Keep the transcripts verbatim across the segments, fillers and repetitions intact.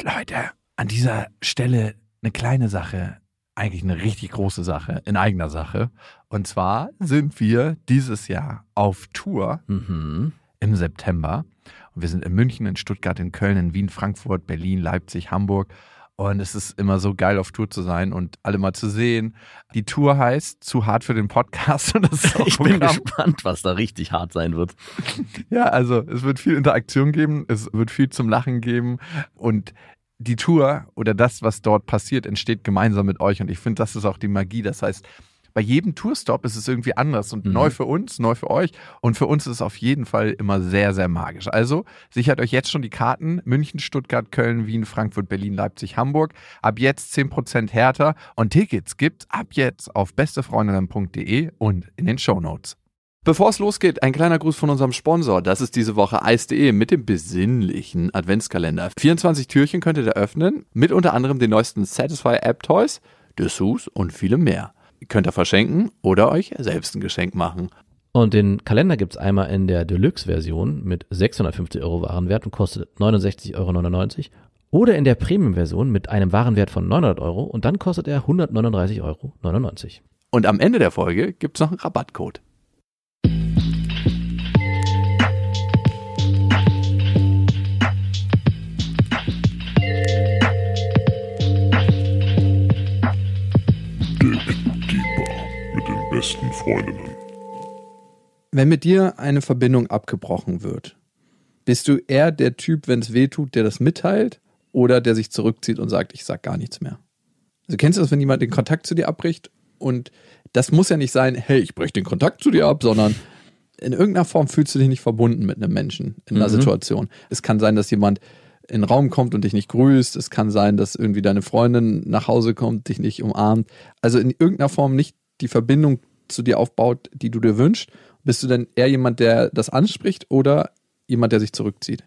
Leute, an dieser Stelle eine kleine Sache, eigentlich eine richtig große Sache, in eigener Sache. Und zwar sind wir dieses Jahr auf Tour Mhm. im September. Und wir sind in München, in Stuttgart, in Köln, in Wien, Frankfurt, Berlin, Leipzig, Hamburg. Und es ist immer so geil, auf Tour zu sein und alle mal zu sehen. Die Tour heißt Zu hart für den Podcast. Und das ist auch Ich bin Programm. gespannt, was da richtig hart sein wird. Ja, also es wird viel Interaktion geben, es wird viel zum Lachen geben und die Tour oder das, was dort passiert, entsteht gemeinsam mit euch und ich finde, das ist auch die Magie. Das heißt, bei jedem Tourstop ist es irgendwie anders und Mhm. neu für uns, neu für euch und für uns ist es auf jeden Fall immer sehr, sehr magisch. Also sichert euch jetzt schon die Karten: München, Stuttgart, Köln, Wien, Frankfurt, Berlin, Leipzig, Hamburg. Ab jetzt zehn Prozent härter und Tickets gibt's ab jetzt auf bestefreundinnen punkt de und in den Shownotes. Bevor es losgeht, ein kleiner Gruß von unserem Sponsor. Das ist diese Woche eis punkt de mit dem besinnlichen Adventskalender. vierundzwanzig Türchen könnt ihr da öffnen, mit unter anderem den neuesten Satisfy App Toys, Dessous und vielem mehr. Könnt ihr verschenken oder euch selbst ein Geschenk machen. Und den Kalender gibt's einmal in der Deluxe-Version mit sechshundertfünfzig Euro Warenwert und kostet neunundsechzig Euro neunundneunzig. Oder in der Premium-Version mit einem Warenwert von neunhundert Euro und dann kostet er hundertneununddreißig Euro neunundneunzig. Und am Ende der Folge gibt's noch einen Rabattcode. Mit den besten Freundinnen. Wenn mit dir eine Verbindung abgebrochen wird, bist du eher der Typ, wenn es weh tut, der das mitteilt oder der sich zurückzieht und sagt, ich sag gar nichts mehr? Also kennst du das, wenn jemand den Kontakt zu dir abbricht? Und das muss ja nicht sein, hey, ich breche den Kontakt zu dir ab, sondern in irgendeiner Form fühlst du dich nicht verbunden mit einem Menschen in einer Mhm. Situation. Es kann sein, dass jemand in den Raum kommt und dich nicht grüßt. Es kann sein, dass irgendwie deine Freundin nach Hause kommt, dich nicht umarmt. Also in irgendeiner Form nicht die Verbindung zu dir aufbaut, die du dir wünschst. Bist du denn eher jemand, der das anspricht oder jemand, der sich zurückzieht?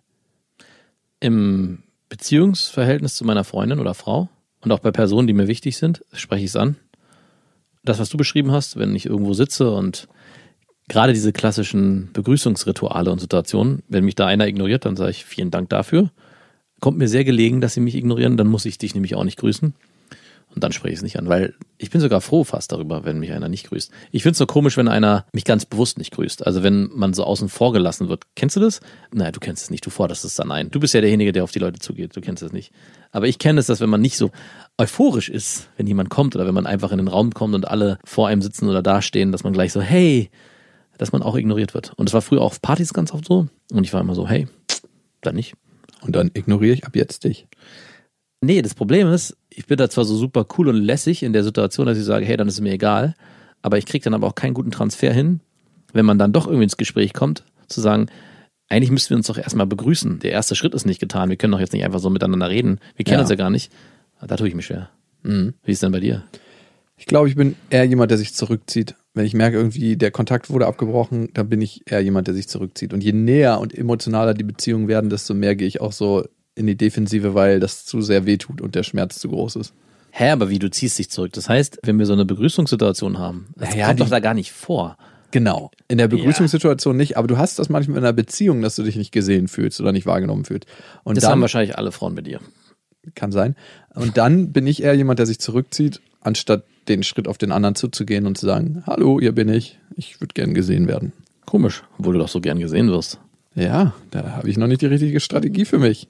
Im Beziehungsverhältnis zu meiner Freundin oder Frau und auch bei Personen, die mir wichtig sind, spreche ich es an. Das, was du beschrieben hast, wenn ich irgendwo sitze und gerade diese klassischen Begrüßungsrituale und Situationen, wenn mich da einer ignoriert, dann sage ich vielen Dank dafür. Kommt mir sehr gelegen, dass sie mich ignorieren, dann muss ich dich nämlich auch nicht grüßen. Und dann spreche ich es nicht an, weil ich bin sogar froh fast darüber, wenn mich einer nicht grüßt. Ich finde es so komisch, wenn einer mich ganz bewusst nicht grüßt. Also wenn man so außen vor gelassen wird. Kennst du das? Nein, du kennst es nicht. Du forderst es dann ein. Du bist ja derjenige, der auf die Leute zugeht. Du kennst es nicht. Aber ich kenne es, dass wenn man nicht so euphorisch ist, wenn jemand kommt oder wenn man einfach in den Raum kommt und alle vor einem sitzen oder dastehen, dass man gleich so, hey, dass man auch ignoriert wird. Und das war früher auch auf Partys ganz oft so. Und ich war immer so, hey, dann nicht. Und dann ignoriere ich ab jetzt dich. Nee, das Problem ist, ich bin da zwar so super cool und lässig in der Situation, dass ich sage, hey, dann ist es mir egal, aber ich kriege dann aber auch keinen guten Transfer hin, wenn man dann doch irgendwie ins Gespräch kommt, zu sagen, eigentlich müssten wir uns doch erstmal begrüßen. Der erste Schritt ist nicht getan, wir können doch jetzt nicht einfach so miteinander reden. Wir kennen Ja. uns ja gar nicht. Da tue ich mich schwer. Mhm. Wie ist denn bei dir? Ich glaube, ich bin eher jemand, der sich zurückzieht. Wenn ich merke, irgendwie der Kontakt wurde abgebrochen, dann bin ich eher jemand, der sich zurückzieht. Und je näher und emotionaler die Beziehungen werden, desto mehr gehe ich auch so in die Defensive, weil das zu sehr wehtut und der Schmerz zu groß ist. Hä, aber wie, du ziehst dich zurück? Das heißt, wenn wir so eine Begrüßungssituation haben, das Naja, kommt die- doch da gar nicht vor. Genau. In der Begrüßungssituation nicht, aber du hast das manchmal in einer Beziehung, dass du dich nicht gesehen fühlst oder nicht wahrgenommen fühlst. Und Das dann haben wahrscheinlich alle Frauen mit dir. kann sein. Und dann bin ich eher jemand, der sich zurückzieht, anstatt den Schritt auf den anderen zuzugehen und zu sagen, hallo, hier bin ich, ich würde gern gesehen werden. Komisch, obwohl du doch so gern gesehen wirst. Ja, da habe ich noch nicht die richtige Strategie für mich.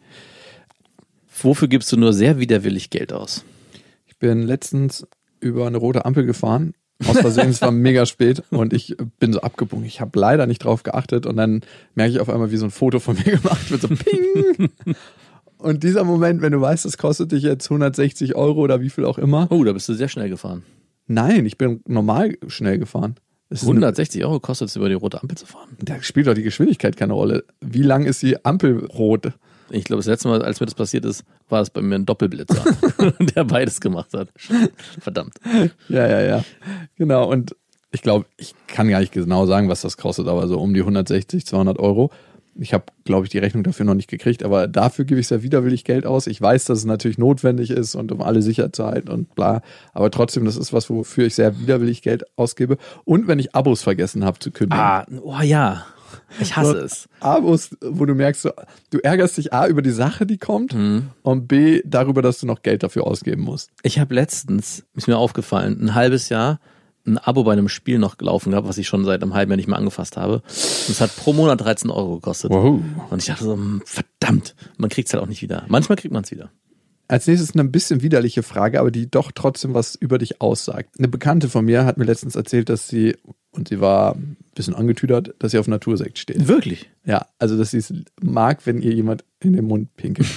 Wofür gibst du nur sehr widerwillig Geld aus? Ich bin letztens über eine rote Ampel gefahren. Aus Versehen, es war mega spät und ich bin so abgebogen. Ich habe leider nicht drauf geachtet und dann merke ich auf einmal, wie so ein Foto von mir gemacht wird, so ping. Und dieser Moment, wenn du weißt, das kostet dich jetzt hundertsechzig Euro oder wie viel auch immer. Oh, da bist du sehr schnell gefahren. Nein, ich bin normal schnell gefahren. Es ist hundertsechzig Euro kostet es, über die rote Ampel zu fahren. eine, da spielt doch die Geschwindigkeit keine Rolle. Wie lang ist die Ampel rot? Ich glaube, das letzte Mal, als mir das passiert ist, war es bei mir ein Doppelblitzer, der beides gemacht hat. Verdammt. Ja, ja, ja. Genau. Und ich glaube, ich kann gar nicht genau sagen, was das kostet, aber so um die hundertsechzig, zweihundert Euro. Ich habe, glaube ich, die Rechnung dafür noch nicht gekriegt, aber dafür gebe ich sehr widerwillig Geld aus. Ich weiß, dass es natürlich notwendig ist und um alle sicher zu halten und bla. Aber trotzdem, das ist was, wofür ich sehr widerwillig Geld ausgebe. Und wenn ich Abos vergessen habe zu kündigen. Ah, oh ja. Ich hasse so es. Abos, wo du merkst, so, du ärgerst dich A über die Sache, die kommt Mhm. und B darüber, dass du noch Geld dafür ausgeben musst. Ich habe letztens, ist mir aufgefallen, ein halbes Jahr ein Abo bei einem Spiel noch gelaufen gehabt, was ich schon seit einem halben Jahr nicht mehr angefasst habe. Und es hat pro Monat dreizehn Euro gekostet. Wow. Und ich dachte so, verdammt, man kriegt es halt auch nicht wieder. Manchmal kriegt man es wieder. Als nächstes eine ein bisschen widerliche Frage, aber die doch trotzdem was über dich aussagt. Eine Bekannte von mir hat mir letztens erzählt, dass sie, und sie war ein bisschen angetüdert, dass sie auf Natursekt steht. Wirklich? Ja, also dass sie es mag, wenn ihr jemand in den Mund pinkelt.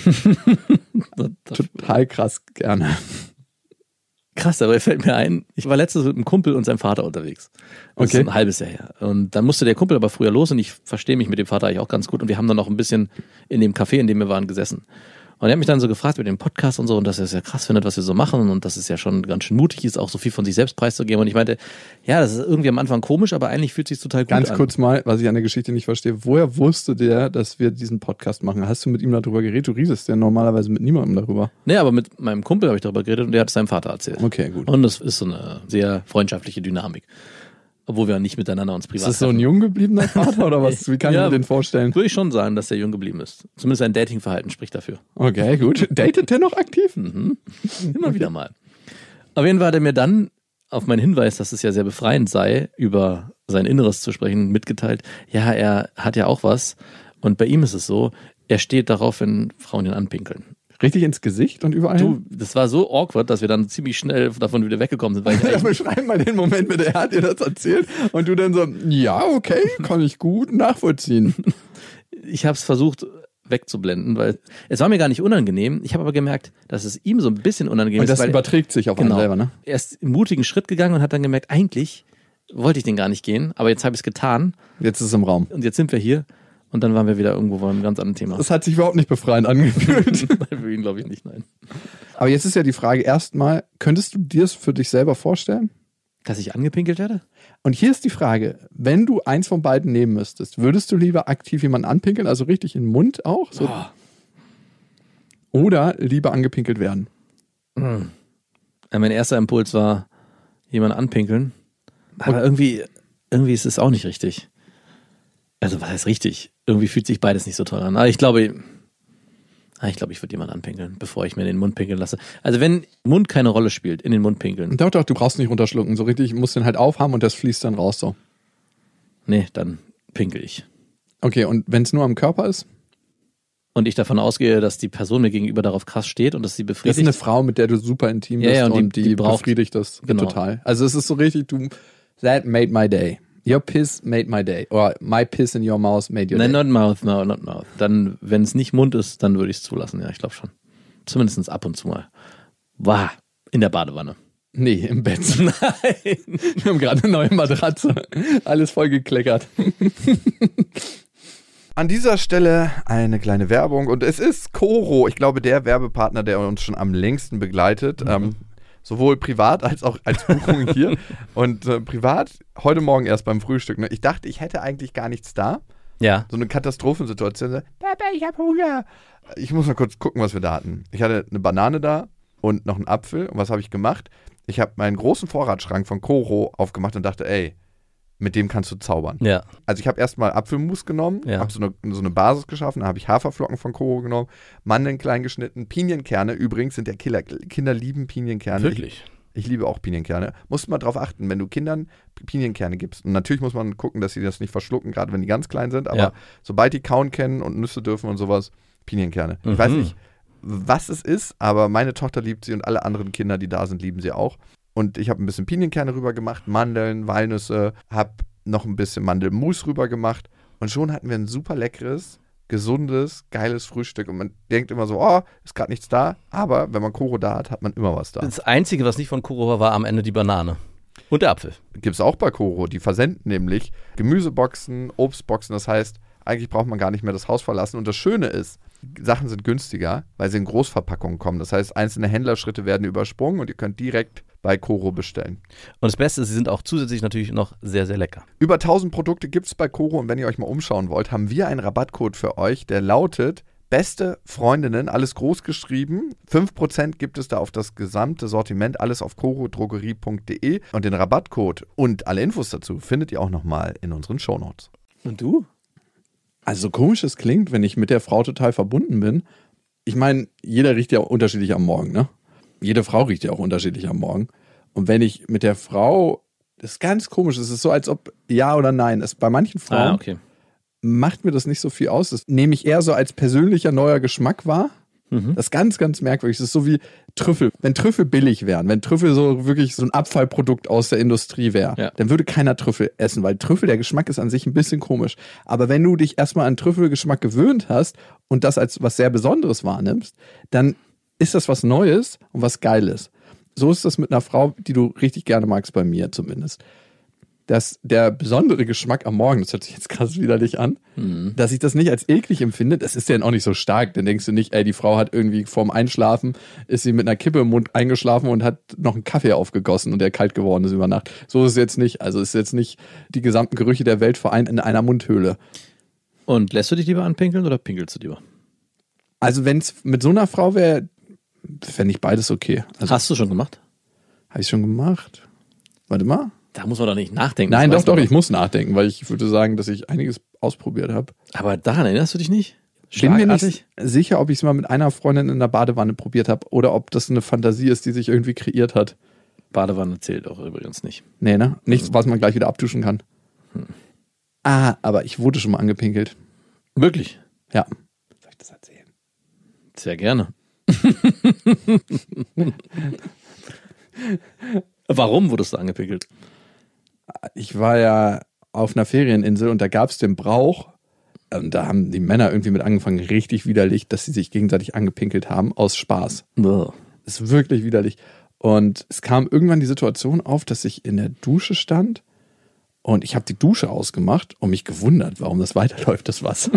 Total krass gerne. Krass, aber fällt mir ein, ich war letztens mit einem Kumpel und seinem Vater unterwegs. Das Okay. ist ein halbes Jahr her. Und dann musste der Kumpel aber früher los und ich verstehe mich mit dem Vater eigentlich auch ganz gut. Und wir haben dann noch ein bisschen in dem Café, in dem wir waren, gesessen. Und er hat mich dann so gefragt mit dem Podcast und so und dass er es ja krass findet, was wir so machen und dass es ja schon ganz schön mutig ist, auch so viel von sich selbst preiszugeben. Und ich meinte, ja, das ist irgendwie am Anfang komisch, aber eigentlich fühlt es sich total gut Ganz an. kurz mal, was ich an der Geschichte nicht verstehe. Woher wusste der, dass wir diesen Podcast machen? Hast du mit ihm darüber geredet? Du riesest ja normalerweise mit niemandem darüber. Nee, aber mit meinem Kumpel habe ich darüber geredet und der hat es seinem Vater erzählt. Okay, gut. Und das ist so eine sehr freundschaftliche Dynamik. Obwohl wir nicht miteinander uns privat Ist das so ein treffen. jung gebliebener Vater oder was? Wie kann ich Ja. mir den vorstellen? Würde ich schon sagen, dass der jung geblieben ist. Zumindest sein Datingverhalten spricht dafür. Okay, gut. Datet der noch aktiv? Mhm. Immer wieder mal. Auf jeden Fall hat er mir dann auf meinen Hinweis, dass es ja sehr befreiend sei, über sein Inneres zu sprechen, mitgeteilt, ja, er hat ja auch was. Und bei ihm ist es so, er steht darauf, wenn Frauen ihn anpinkeln. Richtig ins Gesicht und überall? Du, das war so awkward, dass wir dann ziemlich schnell davon wieder weggekommen sind. Weil ich Ja, eigentlich, beschreib mal den Moment, bitte. Er hat dir das erzählt und du dann so, ja, okay, kann ich gut nachvollziehen. ich habe es versucht wegzublenden, weil es war mir gar nicht unangenehm. Ich habe aber gemerkt, dass es ihm so ein bisschen unangenehm Und ist. das weil überträgt sich auf genau, einen selber, ne? Er ist einen mutigen Schritt gegangen und hat dann gemerkt, eigentlich wollte ich den gar nicht gehen, aber jetzt habe ich es getan Jetzt ist es im Raum. und jetzt sind wir hier und dann waren wir wieder irgendwo bei einem ganz anderen Thema. Das hat sich überhaupt nicht befreiend angefühlt. Für ihn glaube ich nicht, nein. Aber jetzt ist ja die Frage erstmal, könntest du dir es für dich selber vorstellen? Dass ich angepinkelt werde? Und hier ist die Frage, wenn du eins von beiden nehmen müsstest, würdest du lieber aktiv jemanden anpinkeln, also richtig in den Mund auch? So, Boah. oder lieber angepinkelt werden? Hm. Ja, mein erster Impuls war, jemanden anpinkeln. Aber irgendwie, irgendwie ist es auch nicht richtig. Also was heißt richtig? Irgendwie fühlt sich beides nicht so toll an. Aber ich glaube, ich glaube, ich würde jemanden anpinkeln, bevor ich mir in den Mund pinkeln lasse. Also wenn Mund keine Rolle spielt, in den Mund pinkeln. Doch, doch, du brauchst nicht runterschlucken. So richtig, musst den halt aufhaben und das fließt dann raus so. Nee, dann pinkel ich. Okay, und wenn es nur am Körper ist? Und ich davon ausgehe, dass die Person mir gegenüber darauf krass steht und dass sie Das ist befriedigt. eine Frau, mit der du super intim Ja, bist ja, und und, die- die, die braucht- befriedigt das Genau. total. Also es ist so richtig, du, that made my day. Your piss made my day. Or my piss in your mouth made your Nein, day. not mouth, no, not mouth. Dann, wenn es nicht Mund ist, dann würde ich es zulassen. Ja, ich glaube schon. Zumindest ab und zu mal. Wow, in der Badewanne. Nee, im Bett. Nein. Wir haben gerade eine neue Matratze. Alles voll gekleckert. An dieser Stelle eine kleine Werbung und es ist Koro, ich glaube der Werbepartner, der uns schon am längsten begleitet, Mhm. ähm, sowohl privat als auch als Buchung hier und äh, privat heute Morgen erst beim Frühstück. Ne? Ich dachte, ich hätte eigentlich gar nichts da, Ja. so eine Katastrophensituation. So, Papa, ich habe Hunger. Ich muss mal kurz gucken, was wir da hatten. Ich hatte eine Banane da und noch einen Apfel und was habe ich gemacht? Ich habe meinen großen Vorratsschrank von Koro aufgemacht und dachte, ey, mit dem kannst du zaubern. Ja. Also ich habe erstmal Apfelmus genommen, Ja. habe so eine, so eine Basis geschaffen, dann habe ich Haferflocken von Koro genommen, Mandeln klein geschnitten, Pinienkerne übrigens sind der Killer. Kinder lieben Pinienkerne. Wirklich? Ich, ich liebe auch Pinienkerne. Musst mal drauf achten, wenn du Kindern Pinienkerne gibst. Und natürlich muss man gucken, dass sie das nicht verschlucken, gerade wenn die ganz klein sind, aber Ja. sobald die kauen kennen und Nüsse dürfen und sowas, Pinienkerne. Mhm. Ich weiß nicht, was es ist, aber meine Tochter liebt sie und alle anderen Kinder, die da sind, lieben sie auch. Und ich habe ein bisschen Pinienkerne rüber gemacht, Mandeln, Walnüsse, habe noch ein bisschen Mandelmus rüber gemacht und schon hatten wir ein super leckeres, gesundes, geiles Frühstück. Und man denkt immer so, oh, ist gerade nichts da, aber wenn man Koro da hat, hat man immer was da. Das Einzige, was nicht von Kuro war, war am Ende die Banane. Und der Apfel. Gibt es auch bei Koro, die versenden nämlich Gemüseboxen, Obstboxen, das heißt, eigentlich braucht man gar nicht mehr das Haus verlassen. Und das Schöne ist, Sachen sind günstiger, weil sie in Großverpackungen kommen. Das heißt, einzelne Händlerschritte werden übersprungen und ihr könnt direkt bei Koro bestellen. Und das Beste ist, sie sind auch zusätzlich natürlich noch sehr, sehr lecker. Über tausend Produkte gibt es bei Koro und wenn ihr euch mal umschauen wollt, haben wir einen Rabattcode für euch, der lautet Beste Freundinnen, alles groß geschrieben. fünf Prozent gibt es da auf das gesamte Sortiment, alles auf korodrogerie punkt de und den Rabattcode und alle Infos dazu findet ihr auch nochmal in unseren Shownotes. Und du? Also so komisch es klingt, wenn ich mit der Frau total verbunden bin. Ich meine, jeder riecht ja unterschiedlich am Morgen, ne? Jede Frau riecht ja auch unterschiedlich am Morgen. Und wenn ich mit der Frau, das ist ganz komisch, es ist so, als ob ja oder nein. Es, bei manchen Frauen Ah, okay. macht mir das nicht so viel aus. Das nehme ich eher so als persönlicher neuer Geschmack wahr. Mhm. Das ist ganz, ganz merkwürdig. Das ist so wie Trüffel. Wenn Trüffel billig wären, wenn Trüffel so wirklich so ein Abfallprodukt aus der Industrie wäre, Ja. dann würde keiner Trüffel essen, weil Trüffel, der Geschmack ist an sich ein bisschen komisch. Aber wenn du dich erstmal an Trüffelgeschmack gewöhnt hast und das als was sehr Besonderes wahrnimmst, dann ist das was Neues und was Geiles. So ist das mit einer Frau, die du richtig gerne magst, bei mir zumindest. Dass der besondere Geschmack am Morgen, das hört sich jetzt krass widerlich an, Mhm. dass ich das nicht als eklig empfinde, das ist ja dann auch nicht so stark. Dann denkst du nicht, ey, die Frau hat irgendwie vorm Einschlafen, ist sie mit einer Kippe im Mund eingeschlafen und hat noch einen Kaffee aufgegossen und der kalt geworden ist über Nacht. So ist es jetzt nicht. Also ist jetzt nicht die gesamten Gerüche der Welt vereint in einer Mundhöhle. Und lässt du dich lieber anpinkeln oder pinkelst du lieber? Also wenn es mit so einer Frau wäre, fände ich beides okay. Also Hast du schon gemacht? habe ich schon gemacht. Warte mal. Da muss man doch nicht nachdenken. Nein, das doch, weiß man doch, ich muss nachdenken, weil ich würde sagen, dass ich einiges ausprobiert habe. Aber daran erinnerst du dich nicht? Bin mir Schlagartig? nicht sicher, ob ich es mal mit einer Freundin in der Badewanne probiert habe oder ob das eine Fantasie ist, die sich irgendwie kreiert hat. Badewanne zählt auch übrigens nicht. Nee, ne? Nichts, was man gleich wieder abduschen kann. Ah, aber ich wurde schon mal angepinkelt. Wirklich? Ja. Soll ich das erzählen? Sehr gerne. Warum wurdest du angepinkelt? Ich war ja auf einer Ferieninsel und da gab es den Brauch, und da haben die Männer irgendwie mit angefangen, richtig widerlich, dass sie sich gegenseitig angepinkelt haben, aus Spaß. Boah. Das ist wirklich widerlich. Und es kam irgendwann die Situation auf, dass ich in der Dusche stand und ich habe die Dusche ausgemacht und mich gewundert, warum das weiterläuft, das Wasser.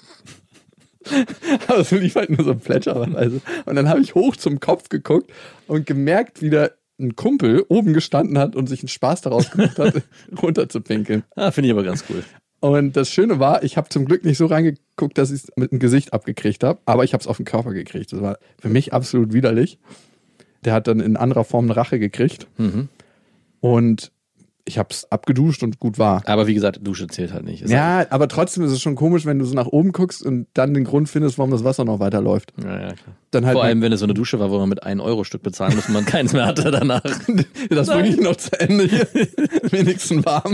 Aber es lief halt nur so plätscherweise. Und dann habe ich hoch zum Kopf geguckt und gemerkt, wie da ein Kumpel oben gestanden hat und sich einen Spaß daraus gemacht hat, runterzupinkeln. Ah, finde ich aber ganz cool. Und das Schöne war, ich habe zum Glück nicht so reingeguckt, dass ich es mit dem Gesicht abgekriegt habe, aber ich habe es auf den Körper gekriegt. Das war für mich absolut widerlich. Der hat dann in anderer Form eine Rache gekriegt. Mhm. Und ich habe es abgeduscht und gut war. Aber wie gesagt, Dusche zählt halt nicht. Ist Ja, aber trotzdem ist es schon komisch, wenn du so nach oben guckst und dann den Grund findest, warum das Wasser noch weiterläuft. Halt, ja, ja, klar. Dann halt Vor allem, wenn es so eine Dusche war, wo man mit einem Euro Stück bezahlen muss und man keins mehr hatte danach. das bringe ich noch zu Ende hier. Wenigstens warm.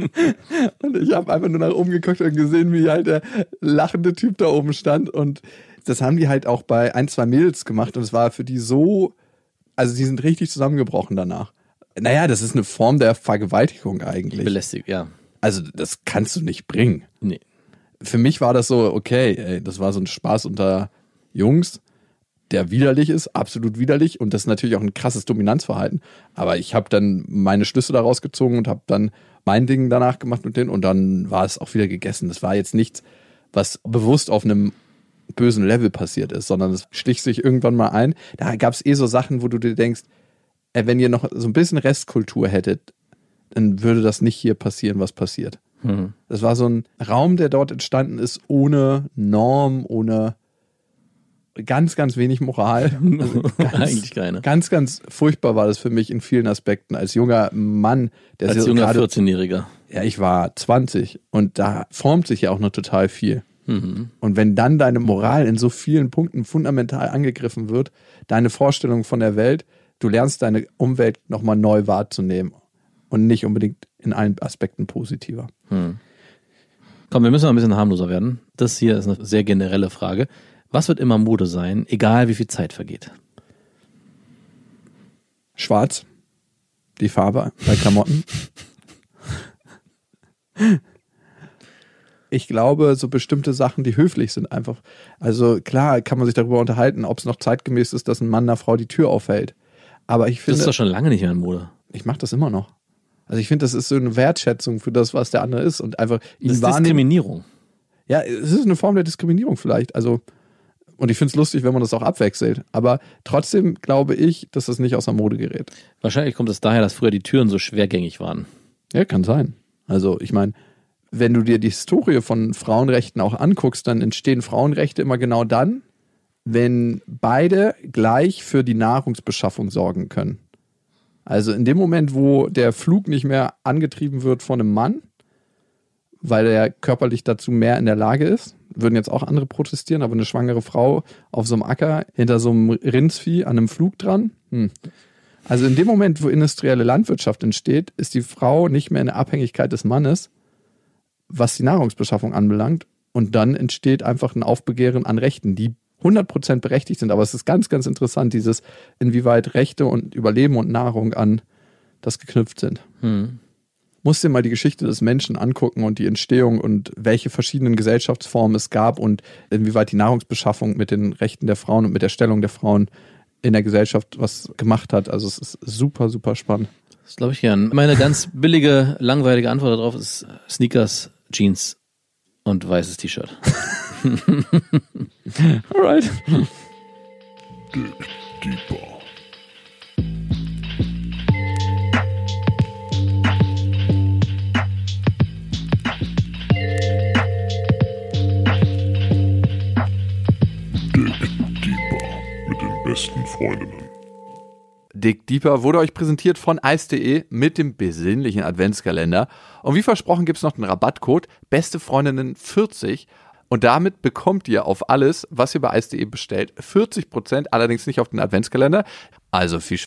Und ich habe einfach nur nach oben geguckt und gesehen, wie halt der lachende Typ da oben stand. Und das haben die halt auch bei ein, zwei Mädels gemacht. Und es war für die so, also die sind richtig zusammengebrochen danach. Naja, das ist eine Form der Vergewaltigung eigentlich. Belästigt, ja. Also das kannst du nicht bringen. Nee. Für mich war das so, okay, ey, das war so ein Spaß unter Jungs, der widerlich ist, absolut widerlich. Und das ist natürlich auch ein krasses Dominanzverhalten. Aber ich habe dann meine Schlüsse daraus gezogen und habe dann mein Ding danach gemacht mit denen. Und dann war es auch wieder gegessen. Das war jetzt nichts, was bewusst auf einem bösen Level passiert ist, sondern es schlich sich irgendwann mal ein. Da gab es eh so Sachen, wo du dir denkst, ey, wenn ihr noch so ein bisschen Restkultur hättet, dann würde das nicht hier passieren, was passiert. Mhm. Das war so ein Raum, der dort entstanden ist, ohne Norm, ohne ganz, ganz wenig Moral. Also ganz, Eigentlich keine. Ganz, ganz furchtbar war das für mich in vielen Aspekten. Als junger Mann, der Als so junger gerade, vierzehnjähriger. ja, ich war zwanzig und da formt sich ja auch noch total viel. Mhm. Und wenn dann deine Moral in so vielen Punkten fundamental angegriffen wird, deine Vorstellung von der Welt, du lernst deine Umwelt nochmal neu wahrzunehmen und nicht unbedingt in allen Aspekten positiver. Hm. Komm, wir müssen mal ein bisschen harmloser werden. Das hier ist eine sehr generelle Frage. Was wird immer Mode sein, egal wie viel Zeit vergeht? Schwarz, die Farbe bei Klamotten. Ich glaube, so bestimmte Sachen, die höflich sind einfach. Also klar kann man sich darüber unterhalten, ob es noch zeitgemäß ist, dass ein Mann einer Frau die Tür aufhält. Aber ich Das finde, ist doch schon lange nicht mehr in Mode. ich mache das immer noch. Also ich finde, das ist so eine Wertschätzung für das, was der andere ist und einfach ihn Das ist wahrnehmen. Diskriminierung. Ja, es ist eine Form der Diskriminierung vielleicht. Also, und ich finde es lustig, wenn man das auch abwechselt. Aber trotzdem glaube ich, dass das nicht aus der Mode gerät. Wahrscheinlich kommt es daher, dass früher die Türen so schwergängig waren. Ja, kann sein. Also ich meine, wenn du dir die Historie von Frauenrechten auch anguckst, dann entstehen Frauenrechte immer genau dann, wenn beide gleich für die Nahrungsbeschaffung sorgen können. Also in dem Moment, wo der Flug nicht mehr angetrieben wird von einem Mann, weil er körperlich dazu mehr in der Lage ist. Würden jetzt auch andere protestieren, aber eine schwangere Frau auf so einem Acker hinter so einem Rindsvieh an einem Flug dran. Hm. Also in dem Moment, wo industrielle Landwirtschaft entsteht, ist die Frau nicht mehr in der Abhängigkeit des Mannes, was die Nahrungsbeschaffung anbelangt. Und dann entsteht einfach ein Aufbegehren an Rechten, die hundert Prozent berechtigt sind. Aber es ist ganz, ganz interessant, dieses, inwieweit Rechte und Überleben und Nahrung an das geknüpft sind. Hm. Musst dir mal die Geschichte des Menschen angucken und die Entstehung und welche verschiedenen Gesellschaftsformen es gab und inwieweit die Nahrungsbeschaffung mit den Rechten der Frauen und mit der Stellung der Frauen in der Gesellschaft was gemacht hat. Also es ist super, super spannend. Das glaube ich gern. Meine ganz billige, langweilige Antwort darauf ist Sneakers, Jeans und weißes T-Shirt. Alright. Dig deeper. Besten Freundinnen. Dig Deeper wurde euch präsentiert von eis punkt de mit dem besinnlichen Adventskalender. Und wie versprochen gibt es noch den Rabattcode Beste Freundinnen vierzig. Und damit bekommt ihr auf alles, was ihr bei eis punkt de bestellt, vierzig Prozent, allerdings nicht auf den Adventskalender. Also viel Spaß.